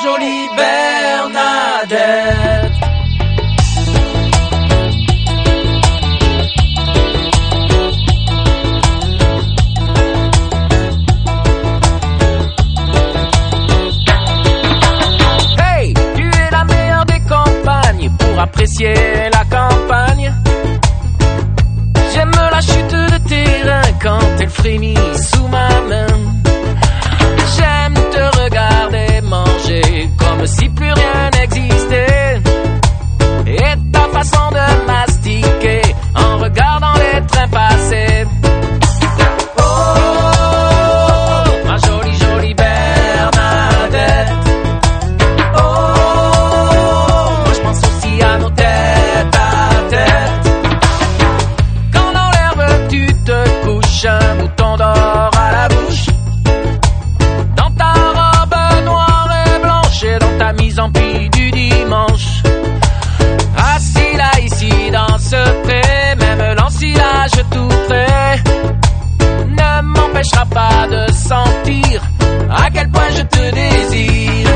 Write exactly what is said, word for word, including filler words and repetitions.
jolie Bernadette. Hey, tu es la meilleure des campagnes pour apprécier la campagne. J'aime la chute de tes reins quand elle frémit sous ma main. J'aime te regarder manger comme si plus rien n'existait. Et ta façon de mastiquer en regardant les trains passer. Oh, ma jolie, jolie Bernadette. Oh, moi je pense aussi à nos têtes à tête. Quand dans l'herbe tu te couches, un bouton d'or à la bouche. Dans ta robe noire et blanche et dans ta mise en pli du dimanche. Assis là ici dans ce pré, même l'ensilage tout près ne m'empêchera pas de sentir à quel point je te désire.